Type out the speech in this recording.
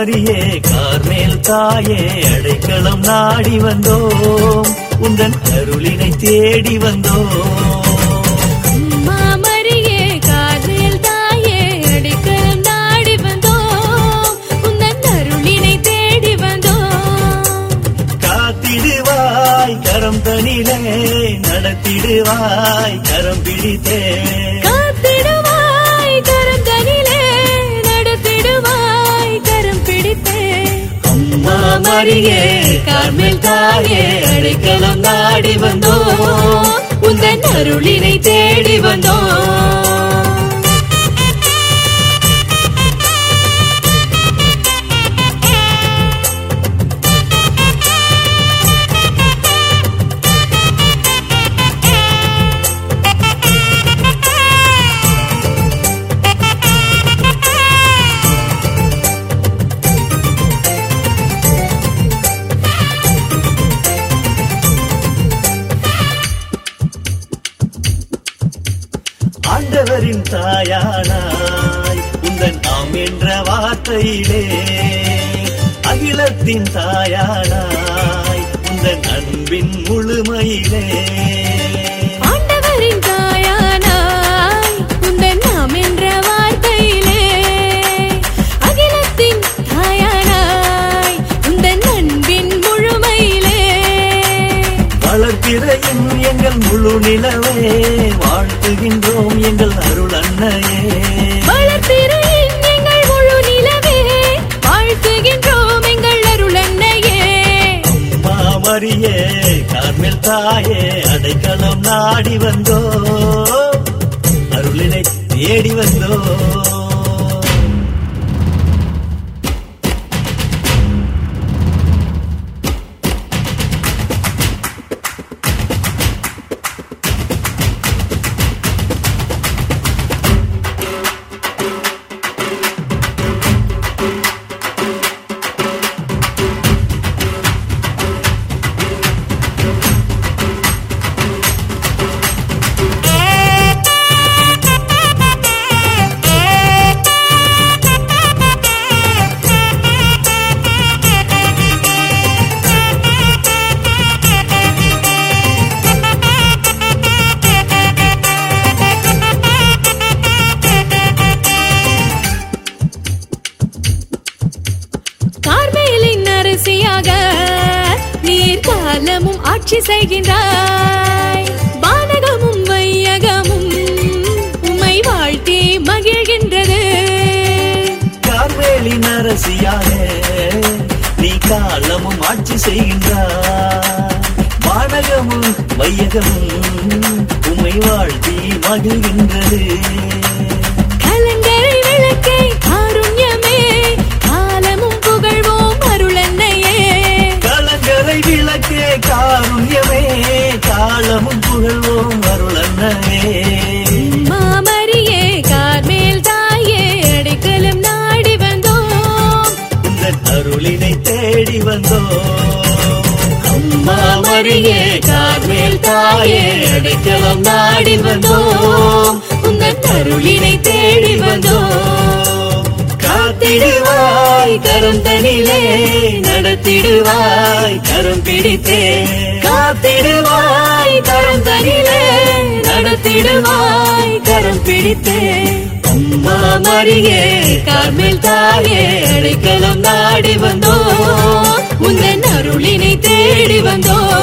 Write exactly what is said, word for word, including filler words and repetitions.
மரியே கார்மேல் தாயே அடைக்கலம் நாடி வந்தோம் உந்தன் அருளினை தேடி வந்தோம். அம்மா மரியே கார்மேல் தாயே அடைக்கலம் நாடி வந்தோம் உந்தன் அருளினை தேடி வந்தோம். காத்திடுவாய் கரம் தனிலே நடத்திடுவாய் கரம் பிடித்தே. காத்திடுவாய் கரம் தனிலே நடத்திடுவாய் கரம் பிடித்தே. அம்மா மரியே கார்மேல் தாயே அடைக்கலம் நாடி வந்தோம் உந்தன் அருளினை தேடி வந்தோம். ஆண்டவரின் தாயானாய் உந்தன் ஆம் என்ற வார்த்தையிலே அகிலத்தின் தாயானாய் உந்தன் அன்பின் முழுமையிலே. ஆண்டவரின் தாயானாய் உந்தன் நாம் என்ற வார்த்தையிலே அகிலத்தின் தாயானாய் உந்தன் அன்பின் முழுமையிலே. வளர்ப்பிறையும் எங்கள் முழு நிலவே வாழ்த்துகின்றோம் எங்கள் அருள் அன்னையே. வளர்ப்பிறையின் எங்கள் முழு நிலவே வாழ்த்துகின்றோம் எங்கள் அருள் அன்னையே. அம்மா மரியே கார்மேல் தாயே அடைக்கலம் நாடி வந்தோ அருளினை தேடி வந்தோ. கார்மேலின் அரசியாக நீர் காலமும் ஆட்சி செய்கின்றாய். வானகமும் வையகமும் உம்மை வாழ்த்தி மகிழ்கின்றது. கார்மேலின் அரசியாக நீ காலமும் ஆட்சி செய்கின்றாய். வானகமும் வையகமும் உம்மை வாழ்த்தி மகிழ்கின்றது. கலங்கரை விளக்கே காருண்யமே காலமும் புகழ்வோம் அருள் அன்னையே. கலங்கரை விளக்கே காருண்யமே காலமும் புகழ்வோம் அருள் அன்னையே. அம்மா மரியே கார்மேல் தாயே அடைக்கலம் நாடி வந்தோம் உந்தன் அருளினை தேடி வந்தோம். அம்மா மரியே கார்மேல் தாயே அடைக்கலம் நாடி வந்தோம் உந்தன் அருளினை தேடி வந்தோம். காத்திடுவாய் கரம் தனிலே நடத்திடுவாய் கரம் பிடித்தே. காத்திடுவாய் கரம் தனிலே நடத்திடுவாய் கரம் பிடித்தே. அம்மா மரியே கார்மேல் தாயே அடைக்கலம் நாடி வந்தோம் உந்தன் அருளினை தேடி வந்தோம்.